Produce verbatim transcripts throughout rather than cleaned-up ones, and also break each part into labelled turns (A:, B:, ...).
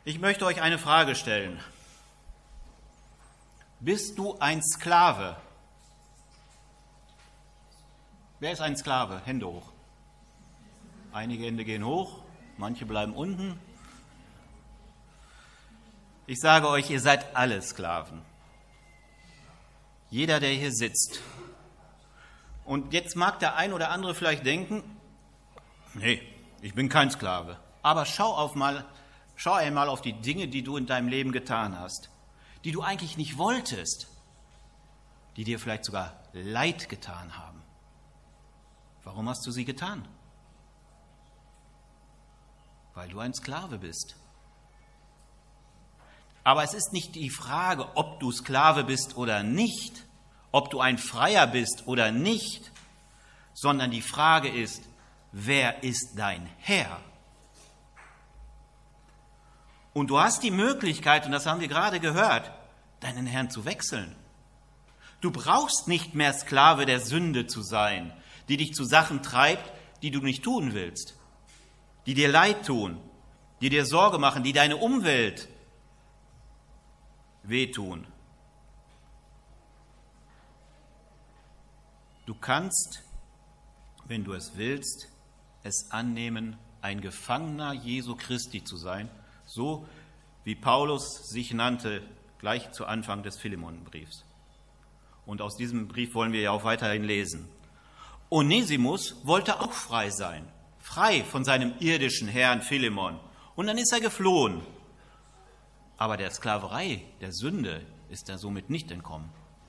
A: Ich möchte euch eine Frage stellen. Bist du ein Sklave? Wer ist ein Sklave? Hände hoch. Einige Hände gehen hoch, manche bleiben unten. Ich sage euch, ihr seid alle Sklaven. Jeder, der hier sitzt. Und jetzt mag der ein oder andere vielleicht denken, nee, ich bin kein Sklave. Aber schau, auf mal, schau einmal auf die Dinge, die du in deinem Leben getan hast, die du eigentlich nicht wolltest, die dir vielleicht sogar Leid getan haben. Warum hast du sie getan? Weil du ein Sklave bist. Aber es ist nicht die Frage, ob du Sklave bist oder nicht, ob du ein Freier bist oder nicht, sondern die Frage ist, wer ist dein Herr? Und du hast die Möglichkeit, und das haben wir gerade gehört, deinen Herrn zu wechseln. Du brauchst nicht mehr Sklave der Sünde zu sein, die dich zu Sachen treibt, die du nicht tun willst, die dir leid tun, die dir Sorge machen, die deine Umwelt wehtun. Du kannst, wenn du es willst, es annehmen, ein Gefangener Jesu Christi zu sein, so wie Paulus sich nannte, gleich zu Anfang des Philemonbriefs. Und aus diesem Brief wollen wir ja auch weiterhin lesen. Onesimus wollte auch frei sein, frei von seinem irdischen Herrn Philemon. Und dann ist er geflohen. Aber der Sklaverei, der Sünde, ist er somit nicht entkommen.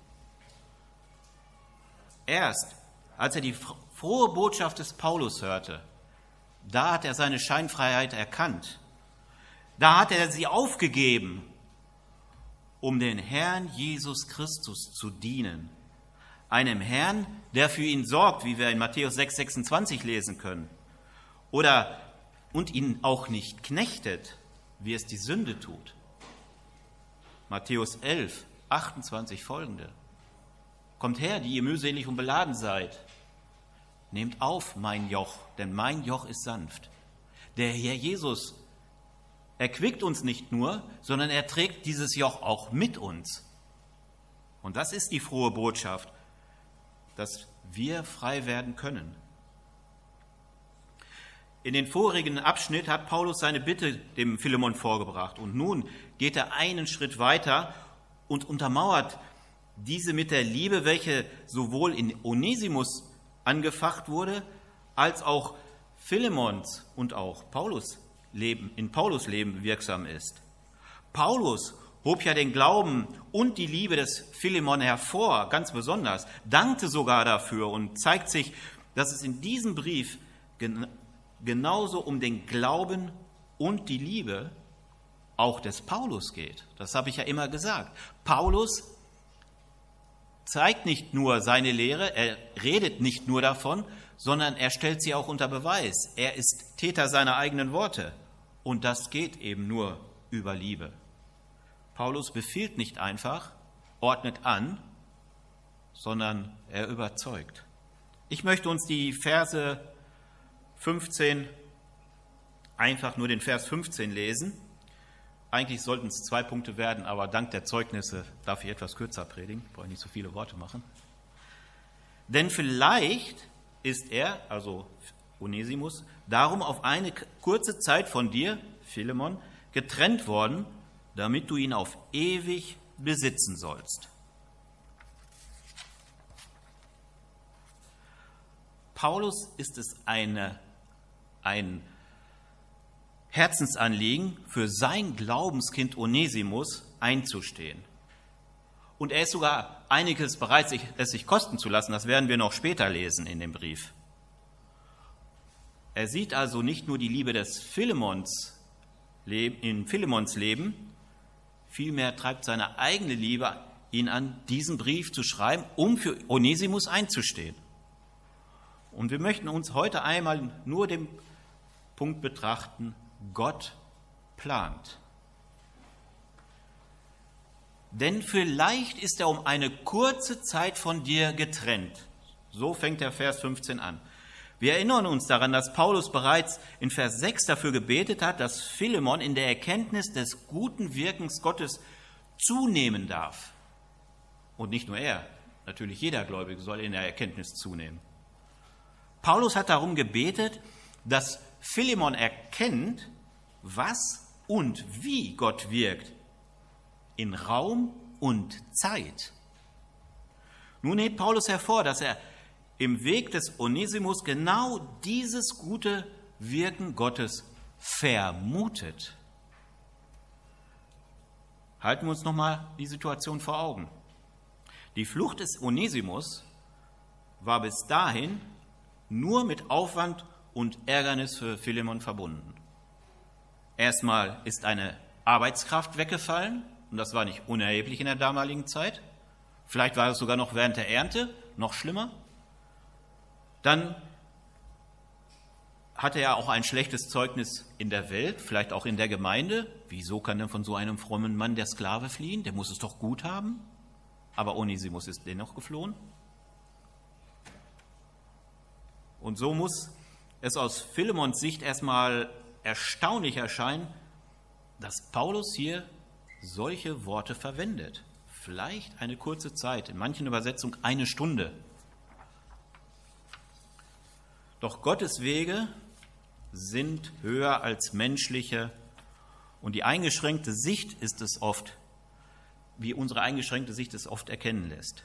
A: Erst als er die frohe Botschaft des Paulus hörte, da hat er seine Scheinfreiheit erkannt. Da hat er sie aufgegeben, um den Herrn Jesus Christus zu dienen. Einem Herrn, der für ihn sorgt, wie wir in Matthäus sechs sechsundzwanzig lesen können. Oder, und ihn auch nicht knechtet, wie es die Sünde tut. Matthäus elf achtundzwanzig folgende. Kommt her, die ihr mühselig und beladen seid. Nehmt auf mein Joch, denn mein Joch ist sanft. Der Herr Jesus erquickt uns nicht nur, sondern er trägt dieses Joch auch mit uns. Und das ist die frohe Botschaft, dass wir frei werden können. In den vorigen Abschnitt hat Paulus seine Bitte dem Philemon vorgebracht. Und nun geht er einen Schritt weiter und untermauert diese mit der Liebe, welche sowohl in Onesimus angefacht wurde, als auch Philemons und auch Paulus Leben, in Paulus Leben wirksam ist. Paulus hob ja den Glauben und die Liebe des Philemon hervor, ganz besonders, dankte sogar dafür und zeigt sich, dass es in diesem Brief gen- genauso um den Glauben und die Liebe auch des Paulus geht. Das habe ich ja immer gesagt. Paulus zeigt nicht nur seine Lehre, er redet nicht nur davon, sondern er stellt sie auch unter Beweis. Er ist Täter seiner eigenen Worte. Und das geht eben nur über Liebe. Paulus befiehlt nicht einfach, ordnet an, sondern er überzeugt. Ich möchte uns die Verse fünfzehn, einfach nur den Vers fünfzehn lesen. Eigentlich sollten es zwei Punkte werden, aber dank der Zeugnisse darf ich etwas kürzer predigen, brauche ich nicht so viele Worte machen. Denn vielleicht ist er, also Onesimus, darum auf eine kurze Zeit von dir, Philemon, getrennt worden, damit du ihn auf ewig besitzen sollst. Paulus ist es eine, ein Herzensanliegen, für sein Glaubenskind Onesimus einzustehen. Und er ist sogar einiges bereit, es sich kosten zu lassen. Das werden wir noch später lesen in dem Brief. Er sieht also nicht nur die Liebe des Philemons in Philemons Leben, vielmehr treibt seine eigene Liebe ihn an, diesen Brief zu schreiben, um für Onesimus einzustehen. Und wir möchten uns heute einmal nur den Punkt betrachten, Gott plant. Denn vielleicht ist er um eine kurze Zeit von dir getrennt. So fängt der Vers fünfzehn an. Wir erinnern uns daran, dass Paulus bereits in Vers sechs dafür gebetet hat, dass Philemon in der Erkenntnis des guten Wirkens Gottes zunehmen darf. Und nicht nur er, natürlich jeder Gläubige soll in der Erkenntnis zunehmen. Paulus hat darum gebetet, dass Philemon erkennt, was und wie Gott wirkt in Raum und Zeit. Nun hebt Paulus hervor, dass er im Weg des Onesimus genau dieses gute Wirken Gottes vermutet. Halten wir uns nochmal die Situation vor Augen. Die Flucht des Onesimus war bis dahin nur mit Aufwand und Ärgernis für Philemon verbunden. Erstmal ist eine Arbeitskraft weggefallen, und das war nicht unerheblich in der damaligen Zeit. Vielleicht war es sogar noch während der Ernte, noch schlimmer. Dann hatte er auch ein schlechtes Zeugnis in der Welt, vielleicht auch in der Gemeinde. Wieso kann denn von so einem frommen Mann der Sklave fliehen? Der muss es doch gut haben. Aber Onesimus ist dennoch geflohen. Und so muss es aus Philemons Sicht erstmal erstaunlich erscheinen, dass Paulus hier solche Worte verwendet. Vielleicht eine kurze Zeit, in manchen Übersetzungen eine Stunde. Doch Gottes Wege sind höher als menschliche, und die eingeschränkte Sicht ist es oft, wie unsere eingeschränkte Sicht es oft erkennen lässt.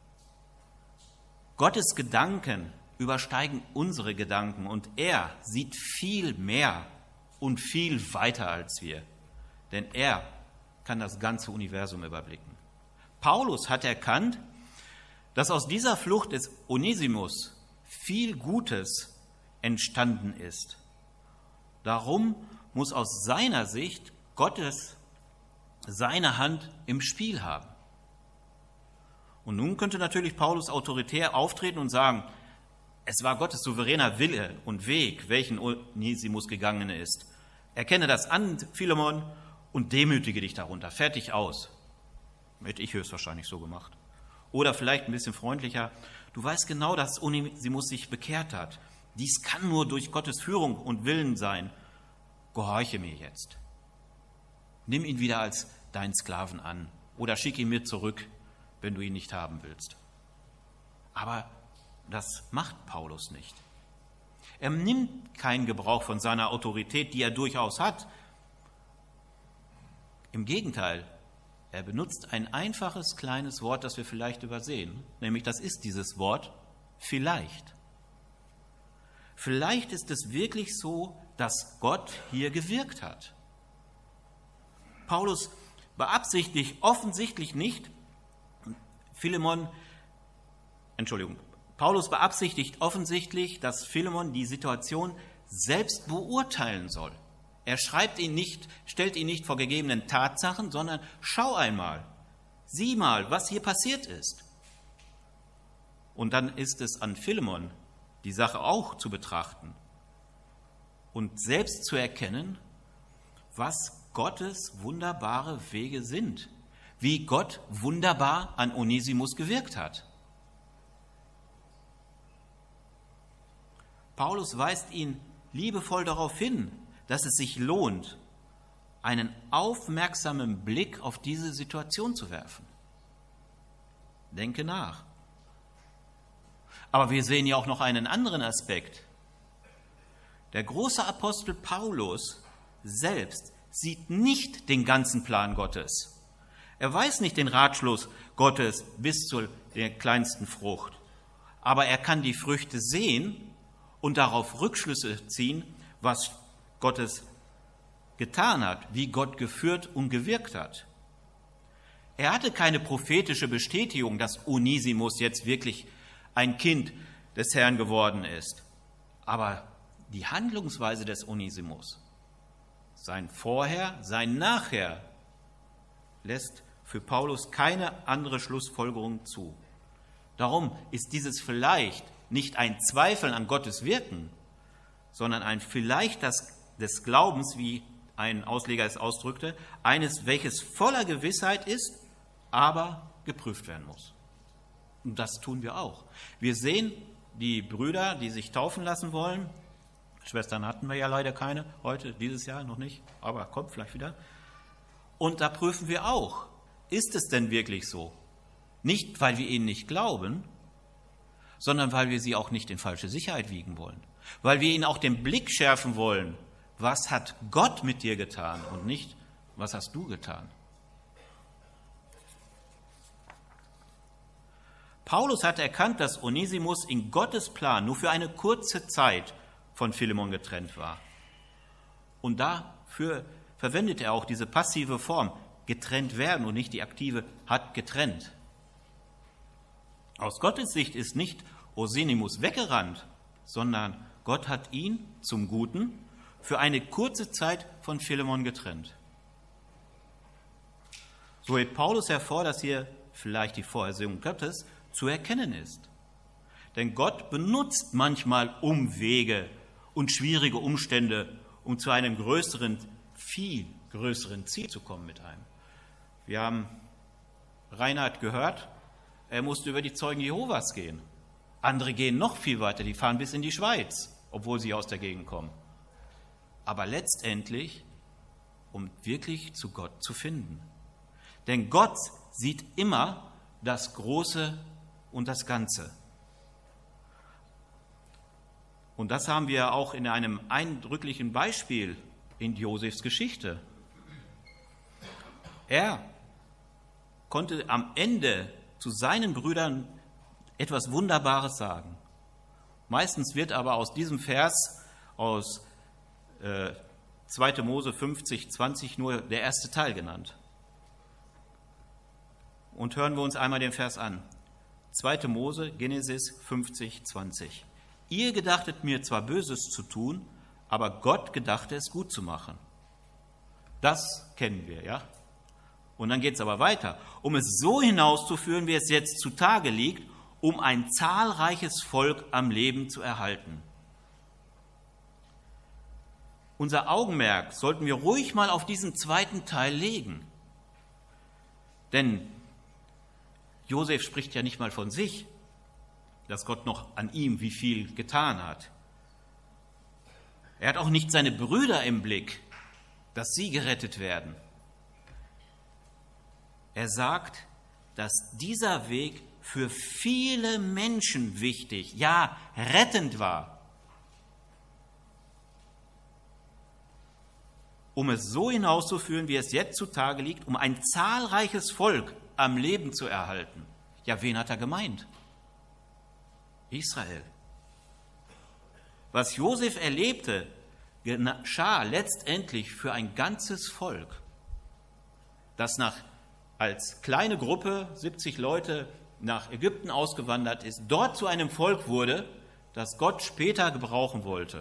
A: Gottes Gedanken übersteigen unsere Gedanken, und er sieht viel mehr und viel weiter als wir, denn er kann das ganze Universum überblicken. Paulus hat erkannt, dass aus dieser Flucht des Onesimus viel Gutes entstanden ist. Darum muss aus seiner Sicht Gottes seine Hand im Spiel haben. Und nun könnte natürlich Paulus autoritär auftreten und sagen, es war Gottes souveräner Wille und Weg, welchen Onesimus gegangen ist. Erkenne das an, Philemon, und demütige dich darunter. Fertig aus. Hätte ich höchstwahrscheinlich so gemacht. Oder vielleicht ein bisschen freundlicher. Du weißt genau, dass Onesimus sich bekehrt hat. Dies kann nur durch Gottes Führung und Willen sein. Gehorche mir jetzt. Nimm ihn wieder als deinen Sklaven an oder schick ihn mir zurück, wenn du ihn nicht haben willst. Aber das macht Paulus nicht. Er nimmt keinen Gebrauch von seiner Autorität, die er durchaus hat. Im Gegenteil, er benutzt ein einfaches kleines Wort, das wir vielleicht übersehen, nämlich das ist dieses Wort vielleicht. Vielleicht ist es wirklich so, dass Gott hier gewirkt hat. Paulus beabsichtigt offensichtlich nicht, Philemon, Entschuldigung, Paulus beabsichtigt offensichtlich, dass Philemon die Situation selbst beurteilen soll. Er schreibt ihn nicht, stellt ihn nicht vor gegebenen Tatsachen, sondern schau einmal, sieh mal, was hier passiert ist. Und dann ist es an Philemon, die Sache auch zu betrachten und selbst zu erkennen, was Gottes wunderbare Wege sind, wie Gott wunderbar an Onesimus gewirkt hat. Paulus weist ihn liebevoll darauf hin, dass es sich lohnt, einen aufmerksamen Blick auf diese Situation zu werfen. Denke nach. Aber wir sehen ja auch noch einen anderen Aspekt. Der große Apostel Paulus selbst sieht nicht den ganzen Plan Gottes. Er weiß nicht den Ratschluss Gottes bis zur der kleinsten Frucht. Aber er kann die Früchte sehen und darauf Rückschlüsse ziehen, was Gottes getan hat, wie Gott geführt und gewirkt hat. Er hatte keine prophetische Bestätigung, dass Onesimus jetzt wirklich ein Kind des Herrn geworden ist. Aber die Handlungsweise des Onesimus, sein Vorher, sein Nachher, lässt für Paulus keine andere Schlussfolgerung zu. Darum ist dieses vielleicht nicht ein Zweifeln an Gottes Wirken, sondern ein Vielleicht das, des Glaubens, wie ein Ausleger es ausdrückte, eines, welches voller Gewissheit ist, aber geprüft werden muss. Und das tun wir auch. Wir sehen die Brüder, die sich taufen lassen wollen. Schwestern hatten wir ja leider keine heute, dieses Jahr noch nicht, aber kommt vielleicht wieder. Und da prüfen wir auch, ist es denn wirklich so? Nicht, weil wir ihnen nicht glauben, sondern weil wir sie auch nicht in falsche Sicherheit wiegen wollen. Weil wir ihnen auch den Blick schärfen wollen, was hat Gott mit dir getan und nicht, was hast du getan. Paulus hat erkannt, dass Onesimus in Gottes Plan nur für eine kurze Zeit von Philemon getrennt war. Und dafür verwendet er auch diese passive Form, getrennt werden und nicht die aktive, hat getrennt. Aus Gottes Sicht ist nicht Onesimus weggerannt, sondern Gott hat ihn zum Guten für eine kurze Zeit von Philemon getrennt. So hebt Paulus hervor, dass hier vielleicht die Vorsehung Gottes zu erkennen ist. Denn Gott benutzt manchmal Umwege und schwierige Umstände, um zu einem größeren, viel größeren Ziel zu kommen mit einem. Wir haben Reinhard gehört, er musste über die Zeugen Jehovas gehen. Andere gehen noch viel weiter, die fahren bis in die Schweiz, obwohl sie aus der Gegend kommen. Aber letztendlich, um wirklich zu Gott zu finden. Denn Gott sieht immer das Große und das Ganze. Und das haben wir auch in einem eindrücklichen Beispiel in Josefs Geschichte. Er konnte am Ende zu seinen Brüdern etwas Wunderbares sagen. Meistens wird aber aus diesem Vers aus äh, zweiter Mose fünfzig, zwanzig nur der erste Teil genannt. Und hören wir uns einmal den Vers an. zweiter Mose, Genesis fünfzig, zwanzig. Ihr gedachtet mir zwar Böses zu tun, aber Gott gedachte es gut zu machen. Das kennen wir, ja? Und dann geht es aber weiter. Um es so hinauszuführen, wie es jetzt zutage liegt, um ein zahlreiches Volk am Leben zu erhalten. Unser Augenmerk sollten wir ruhig mal auf diesen zweiten Teil legen. Denn Josef spricht ja nicht mal von sich, dass Gott noch an ihm wie viel getan hat. Er hat auch nicht seine Brüder im Blick, dass sie gerettet werden. Er sagt, dass dieser Weg für viele Menschen wichtig, ja, rettend war. Um es so hinauszuführen, wie es jetzt zutage liegt, um ein zahlreiches Volk am Leben zu erhalten. Ja, wen hat er gemeint? Israel. Was Josef erlebte, geschah letztendlich für ein ganzes Volk, das nach, als kleine Gruppe, siebzig Leute, nach Ägypten ausgewandert ist, dort zu einem Volk wurde, das Gott später gebrauchen wollte.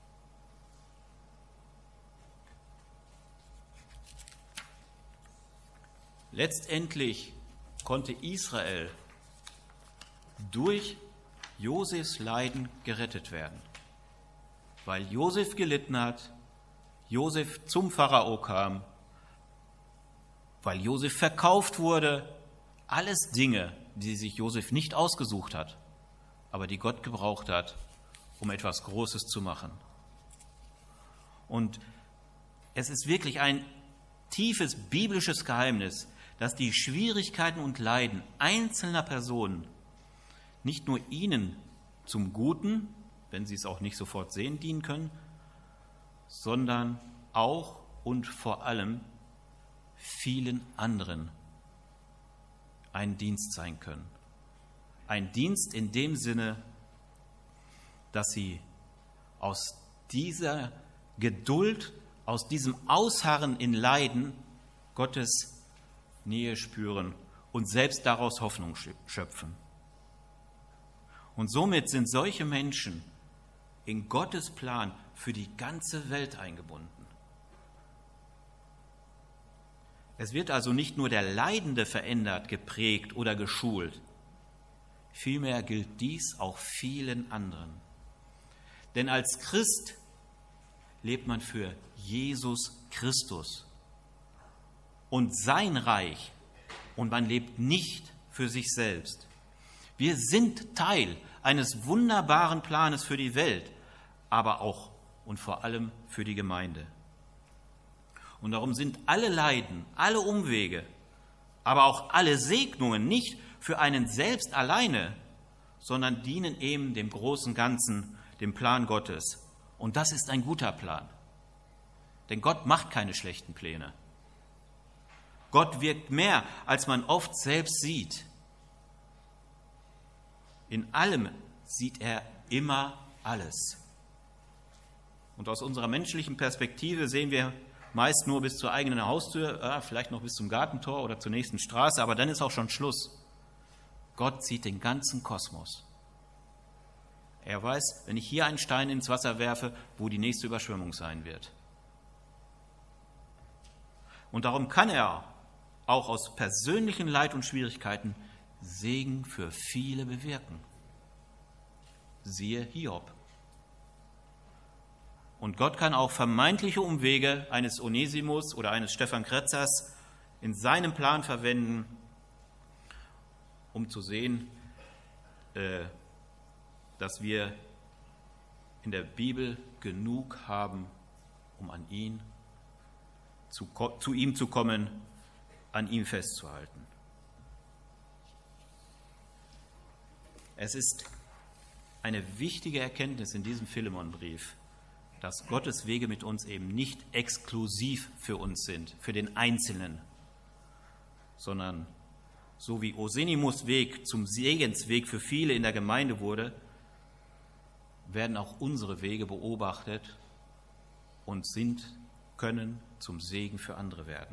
A: Letztendlich konnte Israel durch Josefs Leiden gerettet werden, weil Josef gelitten hat, Josef zum Pharao kam, weil Josef verkauft wurde, alles Dinge, die sich Josef nicht ausgesucht hat, aber die Gott gebraucht hat, um etwas Großes zu machen. Und es ist wirklich ein tiefes biblisches Geheimnis, dass die Schwierigkeiten und Leiden einzelner Personen nicht nur ihnen zum Guten, wenn sie es auch nicht sofort sehen, dienen können, sondern auch und vor allem vielen anderen ein Dienst sein können. Ein Dienst in dem Sinne, dass sie aus dieser Geduld, aus diesem Ausharren in Leiden Gottes Nähe spüren und selbst daraus Hoffnung schöpfen. Und somit sind solche Menschen in Gottes Plan für die ganze Welt eingebunden. Es wird also nicht nur der Leidende verändert, geprägt oder geschult. Vielmehr gilt dies auch vielen anderen. Denn als Christ lebt man für Jesus Christus und sein Reich, und man lebt nicht für sich selbst. Wir sind Teil eines wunderbaren Planes für die Welt, aber auch und vor allem für die Gemeinde. Und darum sind alle Leiden, alle Umwege, aber auch alle Segnungen nicht für einen selbst alleine, sondern dienen eben dem großen Ganzen, dem Plan Gottes. Und das ist ein guter Plan. Denn Gott macht keine schlechten Pläne. Gott wirkt mehr, als man oft selbst sieht. In allem sieht er immer alles. Und aus unserer menschlichen Perspektive sehen wir meist nur bis zur eigenen Haustür, äh, vielleicht noch bis zum Gartentor oder zur nächsten Straße, aber dann ist auch schon Schluss. Gott sieht den ganzen Kosmos. Er weiß, wenn ich hier einen Stein ins Wasser werfe, wo die nächste Überschwemmung sein wird. Und darum kann er auch aus persönlichen Leid und Schwierigkeiten Segen für viele bewirken. Siehe Hiob. Und Gott kann auch vermeintliche Umwege eines Onesimus oder eines Stefan Kretzers in seinem Plan verwenden, um zu sehen, dass wir in der Bibel genug haben, um an ihn zu, zu ihm zu kommen, an ihm festzuhalten. Es ist eine wichtige Erkenntnis in diesem Philemonbrief, dass Gottes Wege mit uns eben nicht exklusiv für uns sind, für den Einzelnen, sondern so wie Osenimus' Weg zum Segensweg für viele in der Gemeinde wurde, werden auch unsere Wege beobachtet und sind, können zum Segen für andere werden.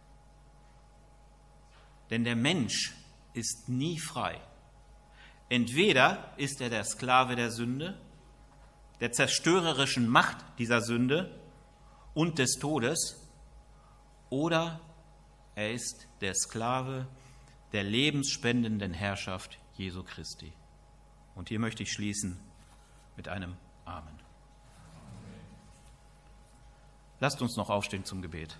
A: Denn der Mensch ist nie frei. Entweder ist er der Sklave der Sünde, der zerstörerischen Macht dieser Sünde und des Todes, oder er ist der Sklave der lebensspendenden Herrschaft Jesu Christi. Und hier möchte ich schließen mit einem Amen. Lasst uns noch aufstehen zum Gebet.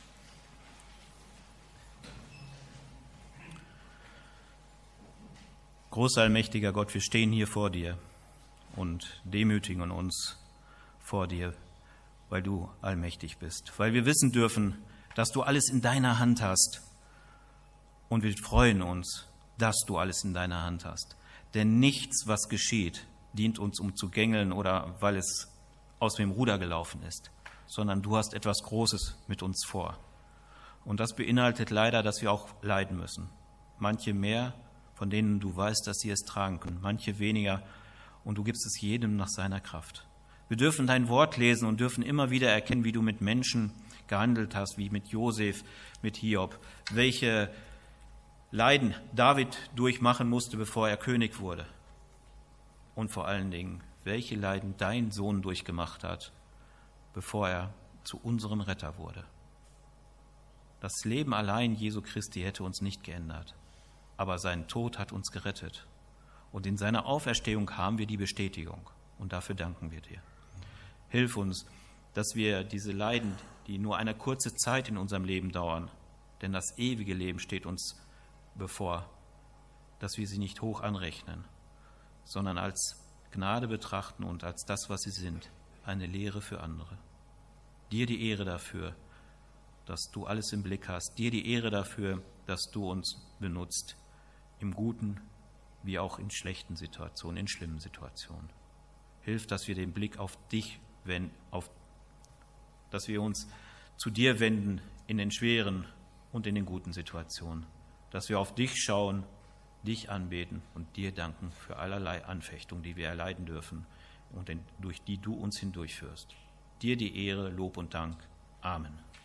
A: Großer, allmächtiger Gott, wir stehen hier vor dir und demütigen uns vor dir, weil du allmächtig bist, weil wir wissen dürfen, dass du alles in deiner Hand hast. Und wir freuen uns, dass du alles in deiner Hand hast. Denn nichts, was geschieht, dient uns, um zu gängeln oder weil es aus dem Ruder gelaufen ist, sondern du hast etwas Großes mit uns vor. Und das beinhaltet leider, dass wir auch leiden müssen. Manche mehr, von denen du weißt, dass sie es tragen können, manche weniger, und du gibst es jedem nach seiner Kraft. Wir dürfen dein Wort lesen und dürfen immer wieder erkennen, wie du mit Menschen gehandelt hast, wie mit Josef, mit Hiob, welche Leiden David durchmachen musste, bevor er König wurde. Und vor allen Dingen, welche Leiden dein Sohn durchgemacht hat, bevor er zu unserem Retter wurde. Das Leben allein Jesu Christi hätte uns nicht geändert, aber sein Tod hat uns gerettet. Und in seiner Auferstehung haben wir die Bestätigung. Und dafür danken wir dir. Hilf uns, dass wir diese Leiden, die nur eine kurze Zeit in unserem Leben dauern, denn das ewige Leben steht uns bevor, dass wir sie nicht hoch anrechnen, sondern als Gnade betrachten und als das, was sie sind, eine Lehre für andere. Dir die Ehre dafür, dass du alles im Blick hast. Dir die Ehre dafür, dass du uns benutzt, im Guten wie auch in schlechten Situationen, in schlimmen Situationen. Hilf, dass wir den Blick auf dich wenden, auf, dass wir uns zu dir wenden in den schweren und in den guten Situationen. Dass wir auf dich schauen, dich anbeten und dir danken für allerlei Anfechtungen, die wir erleiden dürfen und durch die du uns hindurchführst. Dir die Ehre, Lob und Dank. Amen.